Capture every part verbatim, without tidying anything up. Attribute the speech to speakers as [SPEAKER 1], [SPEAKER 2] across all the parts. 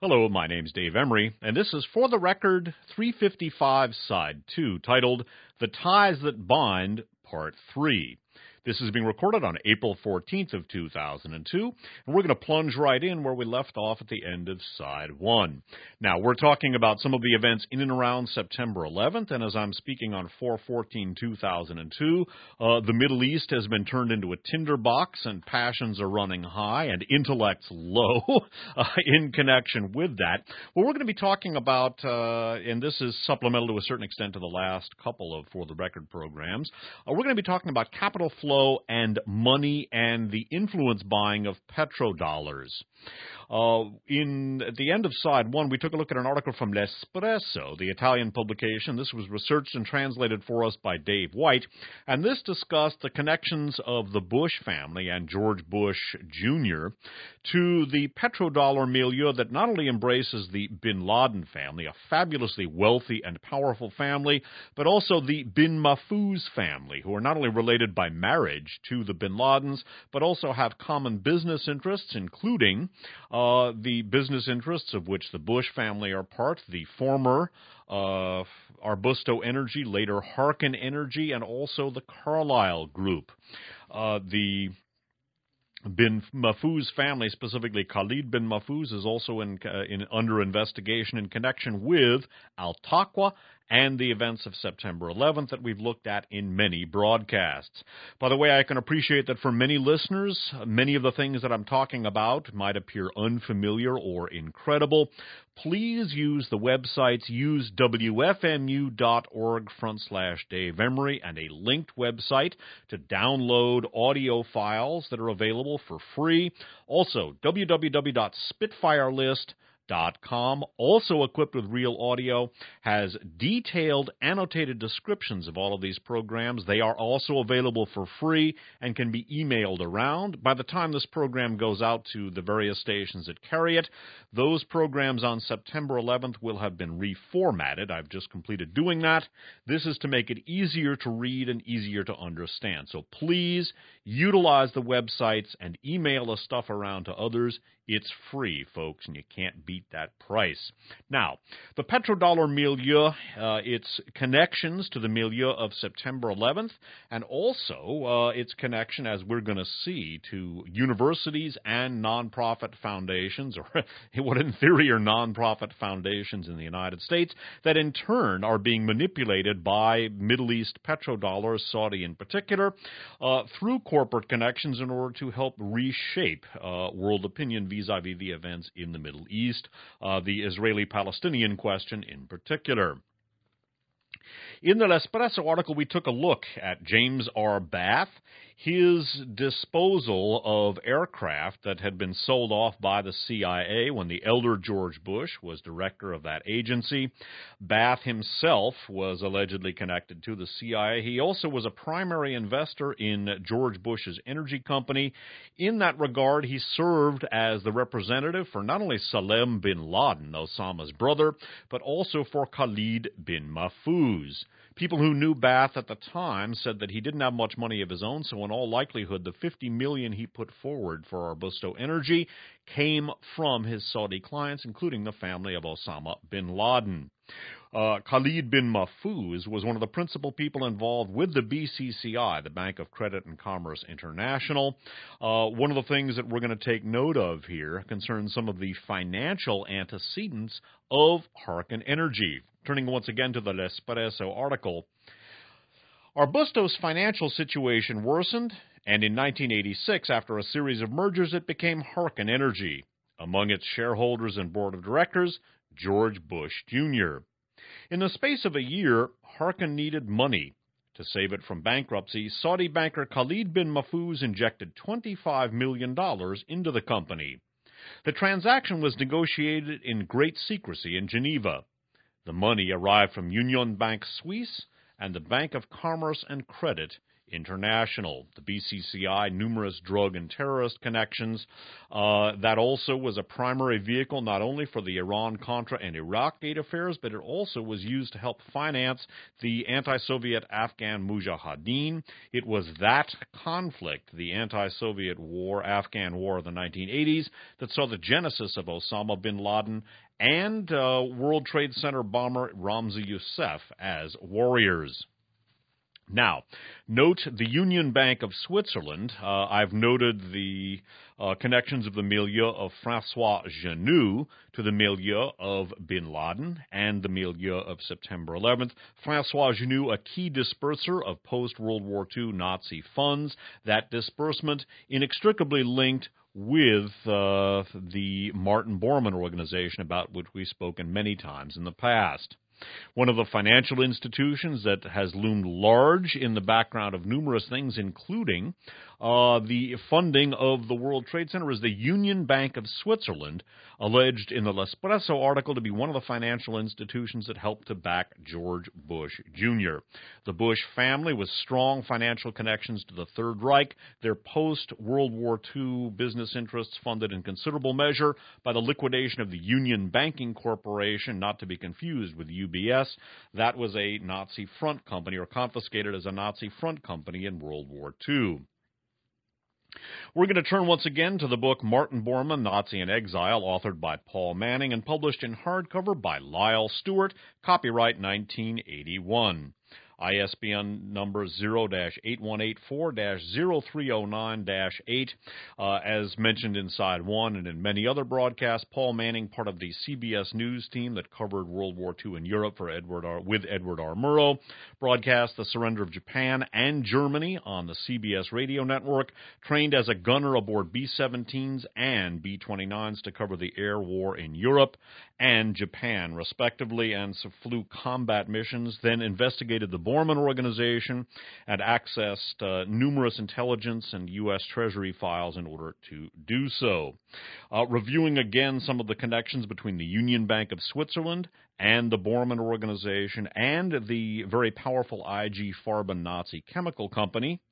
[SPEAKER 1] Hello, my name's Dave Emery, and this is For the Record three fifty-five, Side two, titled The Ties That Bind, Part three. This is being recorded on April fourteenth of two thousand two, and we're going to plunge right in where we left off at the end of Side one. Now, we're talking about some of the events in and around September eleventh, and as I'm speaking on four fourteen two thousand two, uh, the Middle East has been turned into a tinderbox, and passions are running high, and intellects low uh, in connection with that. Well, we're going to be talking about, uh, and this is supplemental to a certain extent to the last couple of For the Record programs, uh, we're going to be talking about capital flow and money and the influence buying of petrodollars. Uh, in at the end of Side one, we took a look at an article from L'Espresso, the Italian publication. This was researched and translated for us by Dave White, and this discussed the connections of the Bush family and George Bush Junior to the petrodollar milieu that not only embraces the bin Laden family, a fabulously wealthy and powerful family, but also the bin Mahfouz family, who are not only related by marriage to the bin Ladens, but also have common business interests, including Uh, the business interests of which the Bush family are part, the former uh, Arbusto Energy, later Harken Energy, and also the Carlyle Group. Uh, the Bin Mahfouz family, specifically Khalid bin Mahfouz, is also in, uh, in under investigation in connection with Al-Taqwa and the events of September eleventh that we've looked at in many broadcasts. By the way, I can appreciate that for many listeners, many of the things that I'm talking about might appear unfamiliar or incredible. Please use the websites, use W F M U dot org front slash Dave Emery and a linked website to download audio files that are available for free. Also, w w w dot spitfire list dot com, also equipped with real audio, has detailed annotated descriptions of all of these programs. They are also available for free and can be emailed around. By the time this program goes out to the various stations that carry it, those programs on September eleventh will have been reformatted. I've just completed doing that. This is to make it easier to read and easier to understand. So please utilize the websites and email the stuff around to others. It's free, folks, and you can't beat that price. Now, the petrodollar milieu, uh, its connections to the milieu of September eleventh, and also uh, its connection, as we're going to see, to universities and nonprofit foundations, or what in theory are nonprofit foundations in the United States, that in turn are being manipulated by Middle East petrodollars, Saudi in particular, uh, through corporate connections in order to help reshape uh, world opinion vis-a-vis the events in the Middle East, uh, the Israeli-Palestinian question in particular. In the L'Espresso article, we took a look at James R. Bath, his disposal of aircraft that had been sold off by the C I A when the elder George Bush was director of that agency. Bath himself was allegedly connected to the C I A. He also was a primary investor in George Bush's energy company. In that regard, he served as the representative for not only Salem bin Laden, Osama's brother, but also for Khalid bin Mahfouz. People who knew Bath at the time said that he didn't have much money of his own, so in all likelihood, the fifty million dollars he put forward for Arbusto Energy came from his Saudi clients, including the family of Osama bin Laden. Uh, Khalid bin Mahfouz was one of the principal people involved with the B C C I, the Bank of Credit and Commerce International. Uh, one of the things that we're going to take note of here concerns some of the financial antecedents of Harken Energy. Turning once again to the L'Espresso article, Arbusto's financial situation worsened, and in nineteen eighty-six, after a series of mergers, it became Harken Energy. Among its shareholders and board of directors, George Bush Junior In the space of a year, Harken needed money. To save it from bankruptcy, Saudi banker Khalid bin Mahfouz injected twenty-five million dollars into the company. The transaction was negotiated in great secrecy in Geneva. The money arrived from Union Bank Suisse and the Bank of Commerce and Credit International. The B C C I, numerous drug and terrorist connections. Uh, that also was a primary vehicle not only for the Iran-Contra and Iraq-Gate affairs, but it also was used to help finance the anti-Soviet Afghan Mujahideen. It was that conflict, the anti-Soviet war, Afghan war of the nineteen eighties, that saw the genesis of Osama bin Laden and uh, World Trade Center bomber Ramzi Youssef as warriors. Now, note the Union Bank of Switzerland. Uh, I've noted the uh, connections of the milieu of François Genoux to the milieu of bin Laden and the milieu of September eleventh. François Genoux, a key disperser of post-World War Two Nazi funds, that disbursement inextricably linked with uh, the Martin Bormann organization, about which we've spoken many times in the past. One of the financial institutions that has loomed large in the background of numerous things, including uh, the funding of the World Trade Center, is the Union Bank of Switzerland, alleged in the L'Espresso article to be one of the financial institutions that helped to back George Bush Junior The Bush family, with strong financial connections to the Third Reich, their post-World War Two business interests funded in considerable measure by the liquidation of the Union Banking Corporation, not to be confused with U B S. That was a Nazi front company, or confiscated as a Nazi front company in World War Two. We're going to turn once again to the book Martin Bormann, Nazi in Exile, authored by Paul Manning and published in hardcover by Lyle Stewart, copyright nineteen eighty-one. I S B N number zero dash eight one eight four dash zero three zero nine dash eight. Uh, as mentioned in Side one and in many other broadcasts, Paul Manning, part of the C B S News team that covered World War Two in Europe for Edward R. with Edward R. Murrow, broadcast the surrender of Japan and Germany on the C B S radio network, trained as a gunner aboard B seventeens and B twenty-nines to cover the air war in Europe and Japan, respectively, and so flew combat missions, then investigated the Bormann organization and accessed uh, numerous intelligence and U S Treasury files in order to do so. Uh, reviewing again some of the connections between the Union Bank of Switzerland and the Bormann organization and the very powerful I G Farben Nazi chemical company.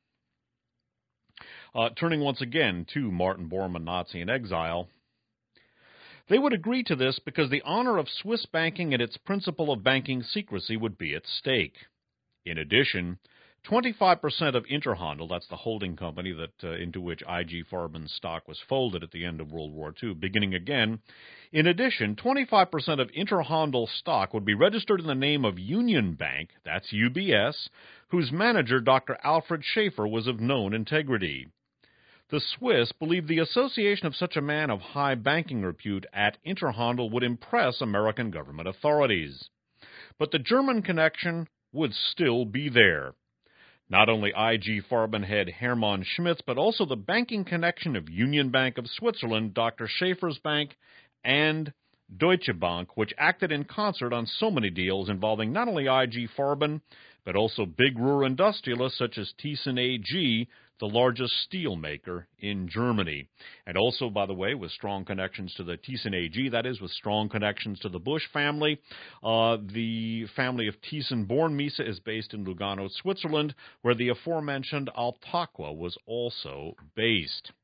[SPEAKER 1] Uh, turning once again to Martin Bormann, Nazi in Exile. They would agree to this because the honor of Swiss banking and its principle of banking secrecy would be at stake. In addition, twenty-five percent of Interhandel, that's the holding company that uh, into which I G Farben's stock was folded at the end of World War Two, beginning again, in addition, twenty-five percent of Interhandel stock would be registered in the name of Union Bank, that's U B S, whose manager, Doctor Alfred Schaefer, was of known integrity. The Swiss believed the association of such a man of high banking repute at Interhandel would impress American government authorities. But the German connection would still be there. Not only I G Farben head Hermann Schmitz, but also the banking connection of Union Bank of Switzerland, Doctor Schaefer's bank, and Deutsche Bank, which acted in concert on so many deals involving not only I G Farben, but also big Ruhr industrialists such as Thyssen A G, the largest steel maker in Germany. And also, by the way, with strong connections to the Thyssen A G, that is, with strong connections to the Bush family. Uh, the family of Thyssen-Bornemisza is based in Lugano, Switzerland, where the aforementioned Altaqua was also based.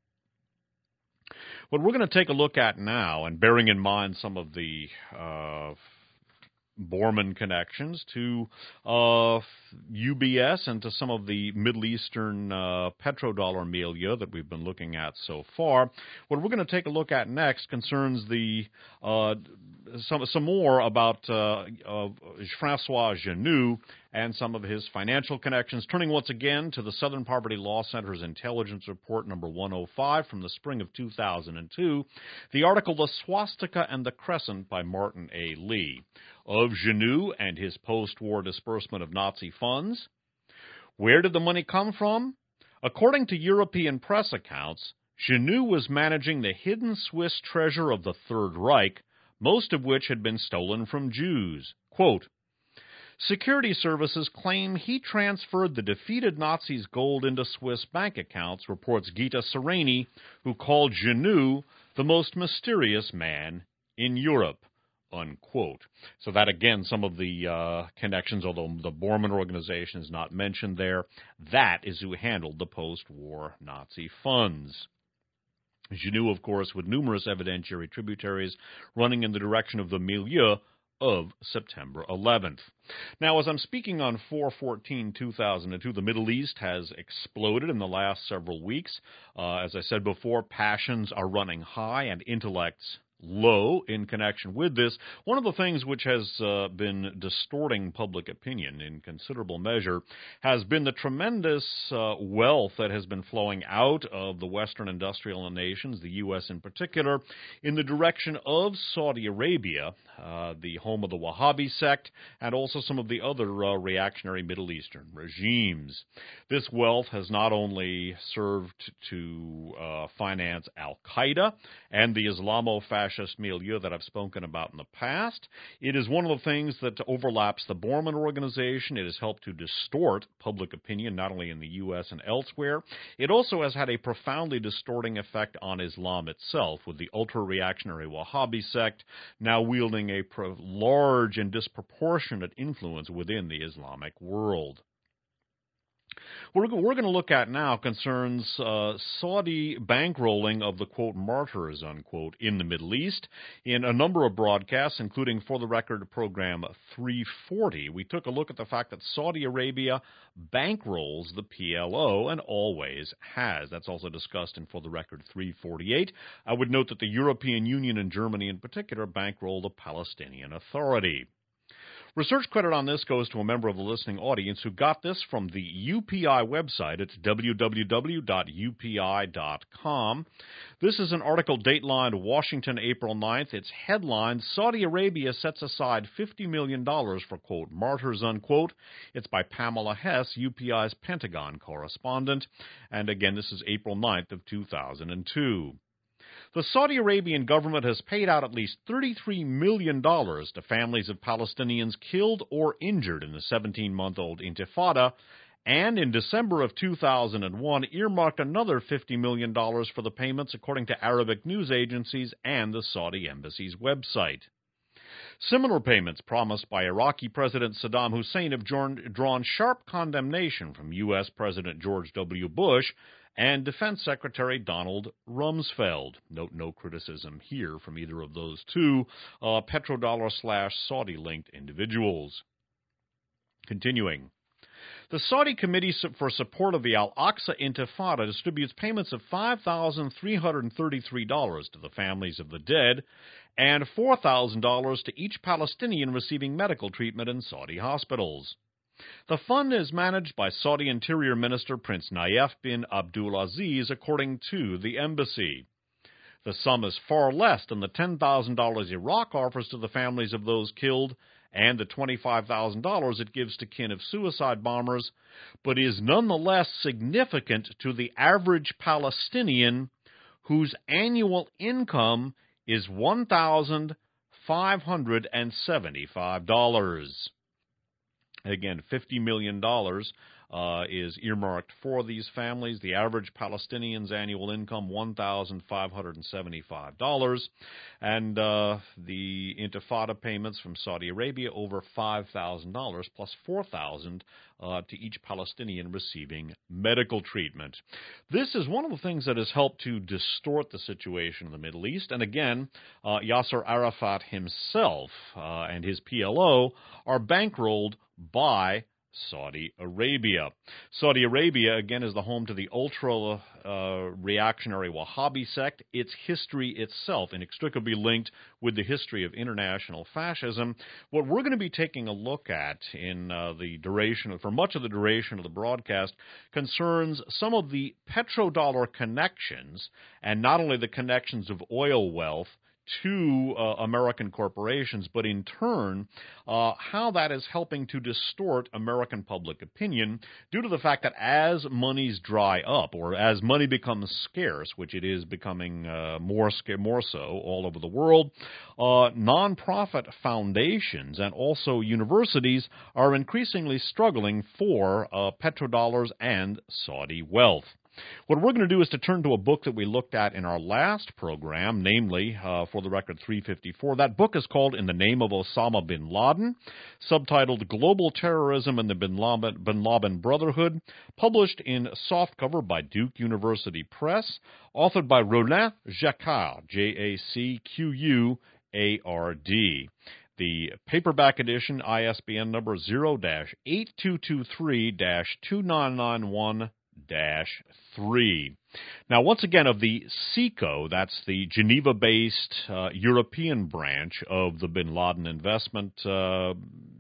[SPEAKER 1] What we're going to take a look at now, and bearing in mind some of the uh, Bormann connections to uh, U B S and to some of the Middle Eastern uh, petrodollar milieu that we've been looking at so far. What we're going to take a look at next concerns the uh, some some more about uh, uh, François Genoux and some of his financial connections, turning once again to the Southern Poverty Law Center's Intelligence Report number one oh five from the spring of two thousand two, the article The Swastika and the Crescent by Martin A. Lee. Of Genoux and his post-war disbursement of Nazi funds. Where did the money come from? According to European press accounts, Genoux was managing the hidden Swiss treasure of the Third Reich, most of which had been stolen from Jews. Quote, security services claim he transferred the defeated Nazis' gold into Swiss bank accounts, reports Gita Sereni, who called Genoux the most mysterious man in Europe. unquote. So that, again, some of the uh, connections, although the Bormann Organization is not mentioned there, that is who handled the post-war Nazi funds. As you knew, of course, with numerous evidentiary tributaries running in the direction of the milieu of September eleventh. Now, as I'm speaking on four fourteen two thousand two, the Middle East has exploded in the last several weeks. Uh, as I said before, passions are running high and intellects low in connection with this. One of the things which has uh, been distorting public opinion in considerable measure has been the tremendous uh, wealth that has been flowing out of the Western industrial nations, the U S in particular, in the direction of Saudi Arabia, uh, the home of the Wahhabi sect, and also some of the other uh, reactionary Middle Eastern regimes. This wealth has not only served to uh, finance Al-Qaeda and the Islamo-fascist fascist milieu that I've spoken about in the past. It is one of the things that overlaps the Bormann Organization. It has helped to distort public opinion, not only in the U S and elsewhere. It also has had a profoundly distorting effect on Islam itself, with the ultra-reactionary Wahhabi sect now wielding a pro- large and disproportionate influence within the Islamic world. What we're going to look at now concerns uh, Saudi bankrolling of the, quote, martyrs, unquote, in the Middle East. In a number of broadcasts, including For the Record program three forty, we took a look at the fact that Saudi Arabia bankrolls the P L O and always has. That's also discussed in For the Record three forty-eight. I would note that the European Union and Germany in particular bankroll the Palestinian Authority. Research credit on this goes to a member of the listening audience who got this from the U P I website at w w w dot u p i dot com. This is an article datelined Washington, April ninth. Its headline, Saudi Arabia sets aside fifty million dollars for, quote, martyrs, unquote. It's by Pamela Hess, U P I's Pentagon correspondent. And again, this is April ninth of two thousand two. The Saudi Arabian government has paid out at least thirty-three million dollars to families of Palestinians killed or injured in the seventeen-month-old Intifada, and in December of two thousand one earmarked another fifty million dollars for the payments, according to Arabic news agencies and the Saudi embassy's website. Similar payments promised by Iraqi President Saddam Hussein have drawn sharp condemnation from U S President George W. Bush and Defense Secretary Donald Rumsfeld. Note no criticism here from either of those two uh, petrodollar slash Saudi-linked individuals. Continuing. The Saudi Committee for Support of the Al-Aqsa Intifada distributes payments of five thousand three hundred thirty-three dollars to the families of the dead and four thousand dollars to each Palestinian receiving medical treatment in Saudi hospitals. The fund is managed by Saudi Interior Minister Prince Nayef bin Abdulaziz, according to the embassy. The sum is far less than the ten thousand dollars Iraq offers to the families of those killed and the twenty-five thousand dollars it gives to kin of suicide bombers, but is nonetheless significant to the average Palestinian whose annual income is one thousand five hundred seventy-five dollars. Again, fifty million dollars uh, is earmarked for these families. The average Palestinian's annual income, one thousand five hundred seventy-five dollars. And uh, the Intifada payments from Saudi Arabia, over five thousand dollars, plus four thousand dollars uh, to each Palestinian receiving medical treatment. This is one of the things that has helped to distort the situation in the Middle East. And again, uh, Yasser Arafat himself uh, and his P L O are bankrolled by Saudi Arabia. Saudi Arabia, again, is the home to the ultra-reactionary uh, Wahhabi sect, its history itself inextricably linked with the history of international fascism. What we're going to be taking a look at in uh, the duration, for much of the duration of the broadcast, concerns some of the petrodollar connections, and not only the connections of oil wealth to uh, American corporations, but in turn, uh, how that is helping to distort American public opinion due to the fact that as monies dry up, or as money becomes scarce, which it is becoming uh, more sca- more so all over the world, uh, nonprofit foundations and also universities are increasingly struggling for uh, petrodollars and Saudi wealth. What we're going to do is to turn to a book that we looked at in our last program, namely, uh, for the record, three fifty-four. That book is called In the Name of Osama bin Laden, subtitled Global Terrorism and the Bin Laden, bin Laden Brotherhood, published in softcover by Duke University Press, authored by Roland Jacquard, J A C Q U A R D. The paperback edition, I S B N number zero dash eight two two three dash two nine nine one dash three. Now, once again, of the SECO, that's the Geneva-based uh, European branch of the Bin Laden investment, uh,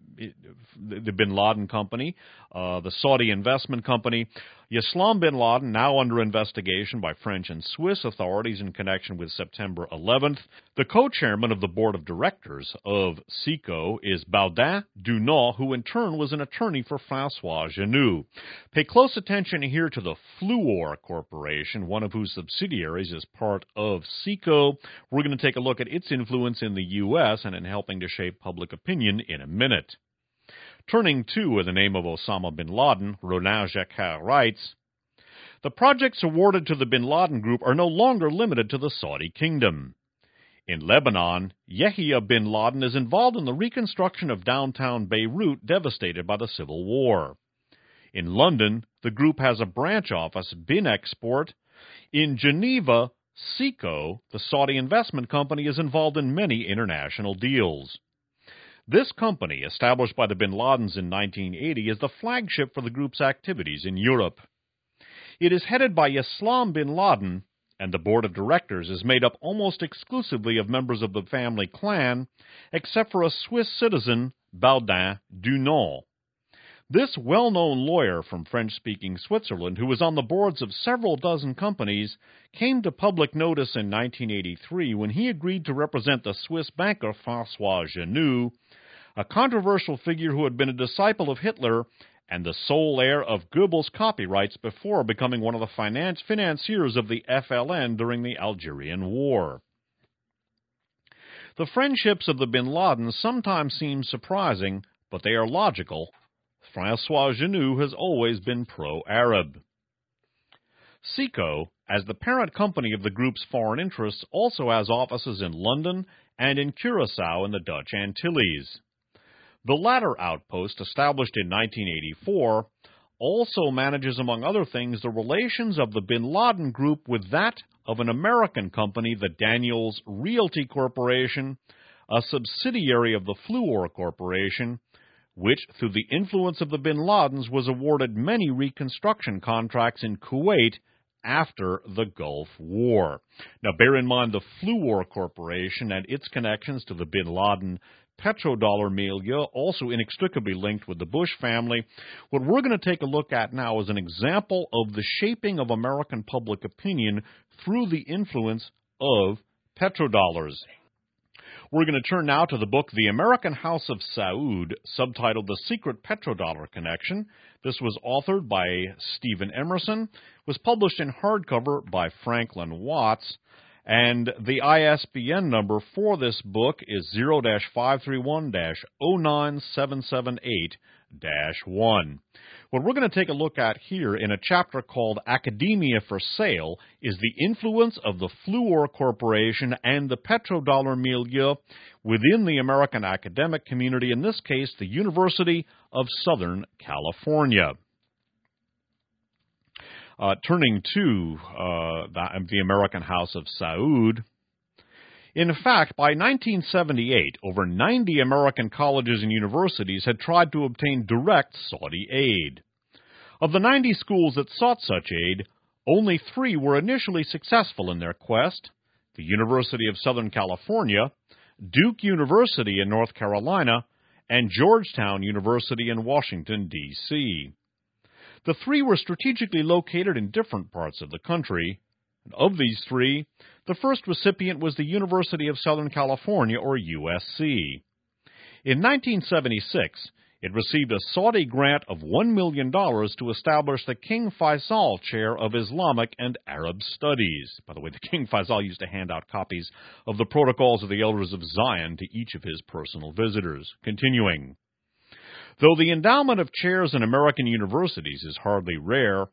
[SPEAKER 1] the Bin Laden Company, uh, the Saudi investment company, Yaslam bin Laden, now under investigation by French and Swiss authorities in connection with September eleventh. The co-chairman of the board of directors of SECO is Baudin Dunant, who in turn was an attorney for François Genoux. Pay close attention here to the Fluor Corporation, one of whose subsidiaries is part of SECO. We're going to take a look at its influence in the U S and in helping to shape public opinion in a minute. Turning to, in the name of Osama bin Laden, Roland Jacquard writes, the projects awarded to the bin Laden group are no longer limited to the Saudi kingdom. In Lebanon, Yahya bin Laden is involved in the reconstruction of downtown Beirut devastated by the civil war. In London, the group has a branch office, Bin Export. In Geneva, SECO, the Saudi investment company, is involved in many international deals. This company, established by the bin Ladens in nineteen eighty, is the flagship for the group's activities in Europe. It is headed by Yaslam bin Laden, and the board of directors is made up almost exclusively of members of the family clan, except for a Swiss citizen, Baudin Dunant. This well-known lawyer from French-speaking Switzerland, who was on the boards of several dozen companies, came to public notice in nineteen eighty-three when he agreed to represent the Swiss banker François Genoux, a controversial figure who had been a disciple of Hitler and the sole heir of Goebbels' copyrights before becoming one of the finance financiers of the F L N during the Algerian War. The friendships of the bin Ladens sometimes seem surprising, but they are logical. François Genoux has always been pro-Arab. SECO, as the parent company of the group's foreign interests, also has offices in London and in Curaçao in the Dutch Antilles. The latter outpost, established in nineteen eighty-four, also manages, among other things, the relations of the bin Laden group with that of an American company, the Daniels Realty Corporation, a subsidiary of the Fluor Corporation, which, through the influence of the bin Ladens, was awarded many reconstruction contracts in Kuwait after the Gulf War. Now, bear in mind the Fluor Corporation and its connections to the bin Laden petrodollar milieu, also inextricably linked with the Bush family. What we're going to take a look at now is an example of the shaping of American public opinion through the influence of petrodollars. We're going to turn now to the book The American House of Saud, subtitled The Secret Petrodollar Connection. This was authored by Stephen Emerson, was published in hardcover by Franklin Watts, and the I S B N number for this book is zero dash five three one dash zero nine seven seven eight dash one. What we're going to take a look at here in a chapter called Academia for Sale is the influence of the Fluor Corporation and the petrodollar milieu within the American academic community, in this case, the University of Southern California. Uh, turning to uh, the, the American House of Saud, in fact, by nineteen seventy-eight, over ninety American colleges and universities had tried to obtain direct Saudi aid. Of the ninety schools that sought such aid, only three were initially successful in their quest: the University of Southern California, Duke University in North Carolina, and Georgetown University in Washington, D C The three were strategically located in different parts of the country. And of these three, the first recipient was the University of Southern California, or U S C. In nineteen seventy-six, it received a Saudi grant of one million dollars to establish the King Faisal Chair of Islamic and Arab Studies. By the way, the King Faisal used to hand out copies of the Protocols of the Elders of Zion to each of his personal visitors. Continuing. Though the endowment of chairs in American universities is hardly rare,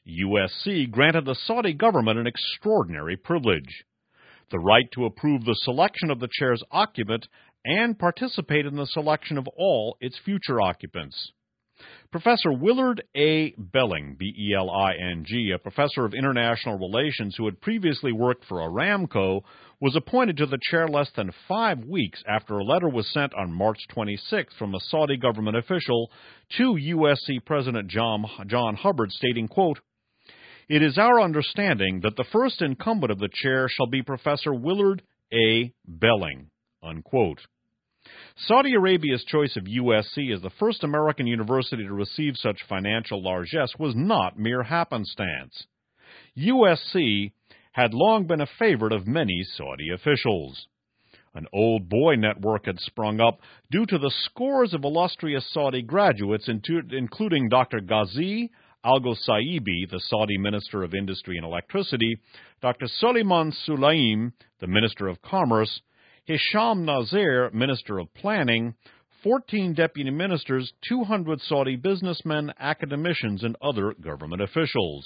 [SPEAKER 1] U S C granted the Saudi government an extraordinary privilege: the right to approve the selection of the chair's occupant and participate in the selection of all its future occupants. Professor Willard A. Belling, B E L I N G, a professor of international relations who had previously worked for Aramco, was appointed to the chair less than five weeks after a letter was sent on March twenty-sixth from a Saudi government official to U S C President John, John Hubbard stating, quote, "It is our understanding that the first incumbent of the chair shall be Professor Willard A. Belling," unquote. Saudi Arabia's choice of U S C as the first American university to receive such financial largesse was not mere happenstance. U S C had long been a favorite of many Saudi officials. An old boy network had sprung up due to the scores of illustrious Saudi graduates, including Doctor Ghazi Al-Ghosaibi, the Saudi Minister of Industry and Electricity, Doctor Suleiman Sulaim, the Minister of Commerce, Hisham Nazir, Minister of Planning, fourteen deputy ministers, two hundred Saudi businessmen, academicians, and other government officials.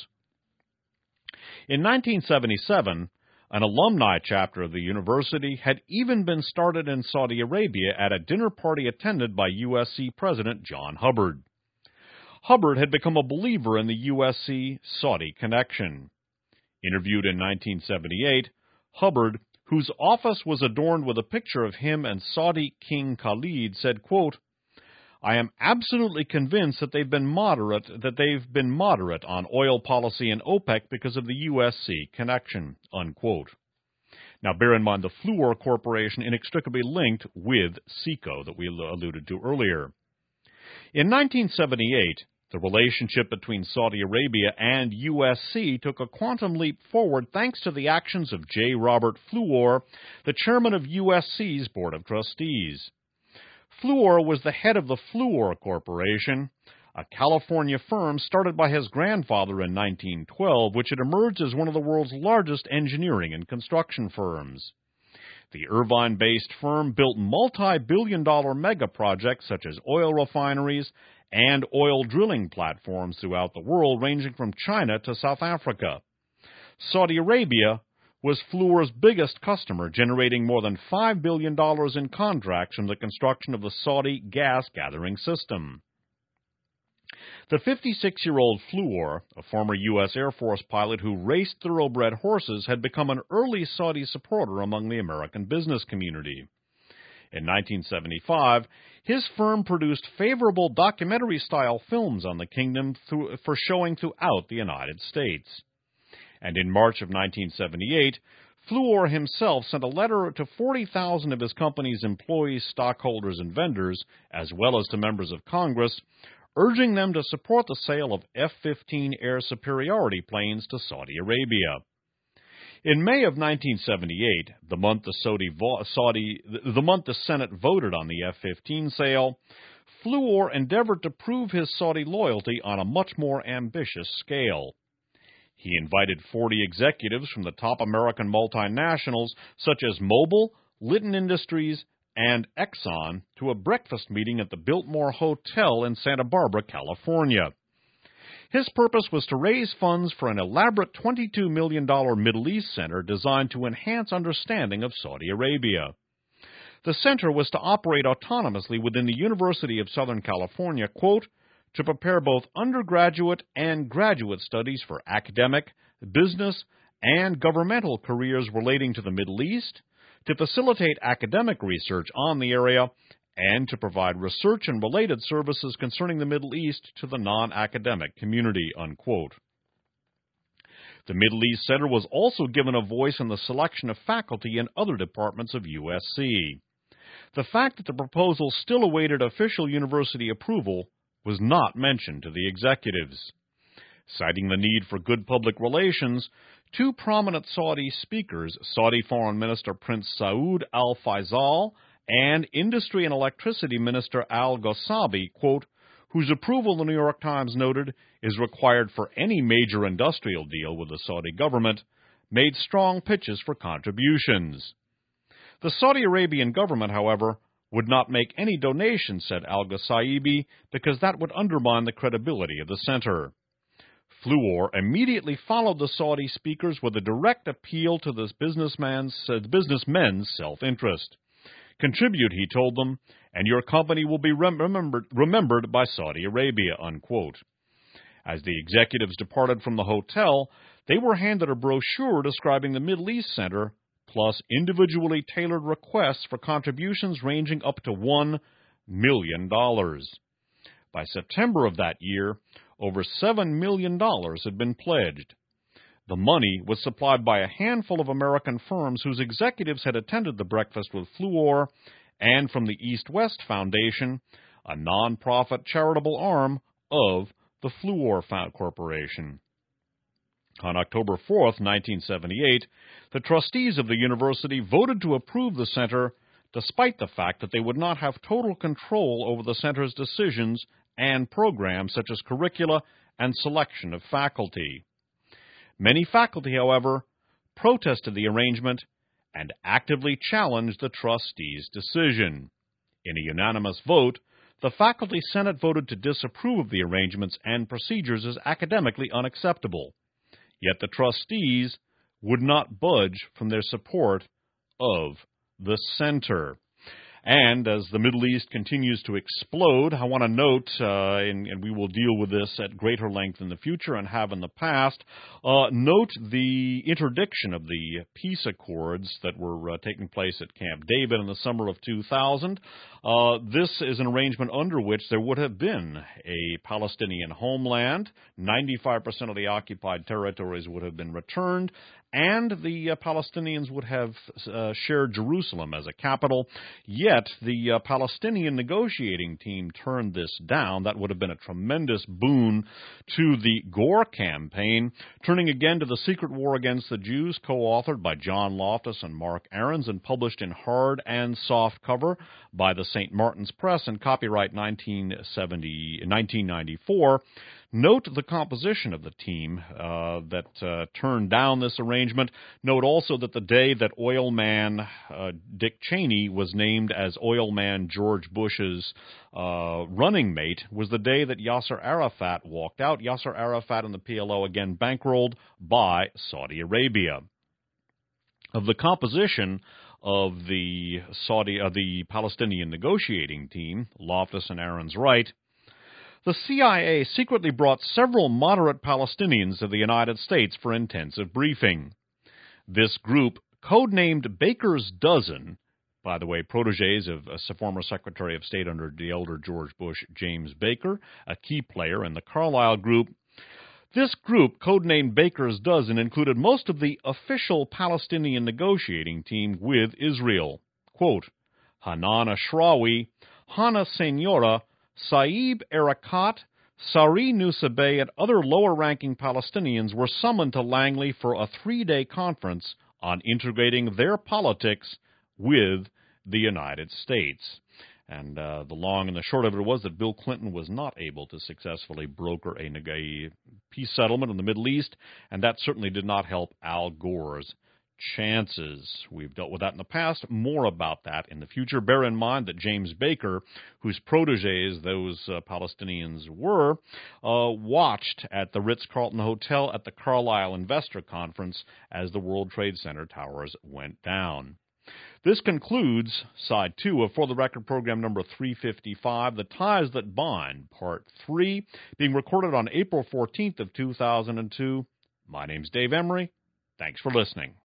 [SPEAKER 1] In nineteen seventy-seven, an alumni chapter of the university had even been started in Saudi Arabia at a dinner party attended by U S C President John Hubbard. Hubbard had become a believer in the U S C-Saudi connection. Interviewed in nineteen seventy-eight, Hubbard, whose office was adorned with a picture of him and Saudi King Khalid, said, quote, "I am absolutely convinced that they've been moderate that they've been moderate on oil policy in OPEC because of the U S C connection," unquote. Now, bear in mind the Fluor Corporation inextricably linked with SECO that we alluded to earlier. In nineteen seventy-eight, the relationship between Saudi Arabia and U S C took a quantum leap forward thanks to the actions of J. Robert Fluor, the chairman of U S C's Board of Trustees. Fluor was the head of the Fluor Corporation, a California firm started by his grandfather in nineteen twelve, which had emerged as one of the world's largest engineering and construction firms. The Irvine-based firm built multi-billion dollar mega projects such as oil refineries and oil drilling platforms throughout the world, ranging from China to South Africa. Saudi Arabia was Fluor's biggest customer, generating more than five billion dollars in contracts from the construction of the Saudi gas gathering system. The fifty-six-year-old Fluor, a former U S Air Force pilot who raced thoroughbred horses, had become an early Saudi supporter among the American business community. In nineteen seventy-five, his firm produced favorable documentary-style films on the kingdom through, for showing throughout the United States. And in March of nineteen seventy-eight, Fluor himself sent a letter to forty thousand of his company's employees, stockholders, and vendors, as well as to members of Congress, urging them to support the sale of F fifteen air superiority planes to Saudi Arabia. In May of nineteen seventy-eight, the month the, Saudi, Saudi, the month the Senate voted on the F fifteen sale, Fluor endeavored to prove his Saudi loyalty on a much more ambitious scale. He invited forty executives from the top American multinationals such as Mobil, Litton Industries, and Exxon to a breakfast meeting at the Biltmore Hotel in Santa Barbara, California. His purpose was to raise funds for an elaborate twenty-two million dollars Middle East center designed to enhance understanding of Saudi Arabia. The center was to operate autonomously within the University of Southern California, quote, to prepare both undergraduate and graduate studies for academic, business, and governmental careers relating to the Middle East, to facilitate academic research on the area, and to provide research and related services concerning the Middle East to the non-academic community, unquote. The Middle East Center was also given a voice in the selection of faculty in other departments of U S C. The fact that the proposal still awaited official university approval was not mentioned to the executives. Citing the need for good public relations, two prominent Saudi speakers, Saudi Foreign Minister Prince Saud Al Faisal and Industry and Electricity Minister Al Ghosaibi, quote, whose approval, the New York Times noted, is required for any major industrial deal with the Saudi government, made strong pitches for contributions. The Saudi Arabian government, however, would not make any donations, said Al Ghosaibi, because that would undermine the credibility of the center. Fluor immediately followed the Saudi speakers with a direct appeal to this businessman's, uh, businessmen's self-interest. Contribute, he told them, and your company will be remembered, remembered by Saudi Arabia, unquote. As the executives departed from the hotel, they were handed a brochure describing the Middle East Center, plus individually tailored requests for contributions ranging up to one million dollars. By September of that year, over seven million dollars had been pledged. The money was supplied by a handful of American firms whose executives had attended the breakfast with Fluor, and from the East-West Foundation, a non-profit charitable arm of the Fluor Corporation. On October fourth, nineteen seventy-eight, the trustees of the university voted to approve the center, despite the fact that they would not have total control over the center's decisions and programs such as curricula and selection of faculty. Many faculty, however, protested the arrangement and actively challenged the trustees' decision. In a unanimous vote, the Faculty Senate voted to disapprove of the arrangements and procedures as academically unacceptable. Yet the trustees would not budge from their support of the center. And as the Middle East continues to explode, I want to note, uh, and, and we will deal with this at greater length in the future and have in the past, uh, note the interdiction of the peace accords that were uh, taking place at Camp David in the summer of two thousand. Uh, this is an arrangement under which there would have been a Palestinian homeland, ninety-five percent of the occupied territories would have been returned, and the uh, Palestinians would have uh, shared Jerusalem as a capital. Yet the uh, Palestinian negotiating team turned this down. That would have been a tremendous boon to the Gore campaign, turning again to The Secret War Against the Jews, co-authored by John Loftus and Mark Ahrens and published in hard and soft cover by the Saint Martin's Press and copyright nineteen ninety-four. Note the composition of the team uh, that uh, turned down this arrangement. Note also that the day that oil man uh, Dick Cheney was named as oil man George Bush's uh, running mate was the day that Yasser Arafat walked out. Yasser Arafat and the P L O again bankrolled by Saudi Arabia. Of the composition of the Saudi, uh, the Palestinian negotiating team, Loftus and Ahrens write, the C I A secretly brought several moderate Palestinians to the United States for intensive briefing. This group, codenamed Baker's Dozen, by the way, protégés of a former Secretary of State under the elder George Bush, James Baker, a key player in the Carlyle Group. This group, codenamed Baker's Dozen, included most of the official Palestinian negotiating team with Israel. Quote, Hanan Ashrawi, Hana Senora, Saib Erekat, Sari Nusabeh, and other lower-ranking Palestinians were summoned to Langley for a three-day conference on integrating their politics with the United States. And uh, the long and the short of it was that Bill Clinton was not able to successfully broker a, a peace settlement in the Middle East, and that certainly did not help Al Gore's chances. We've dealt with that in the past. More about that in the future. Bear in mind that James Baker, whose protégés those uh, Palestinians were, uh, watched at the Ritz-Carlton Hotel at the Carlyle Investor Conference as the World Trade Center towers went down. This concludes Side two of For the Record program number three fifty-five, The Ties That Bind, Part three, being recorded on April fourteenth of two thousand two. My name's Dave Emery. Thanks for listening.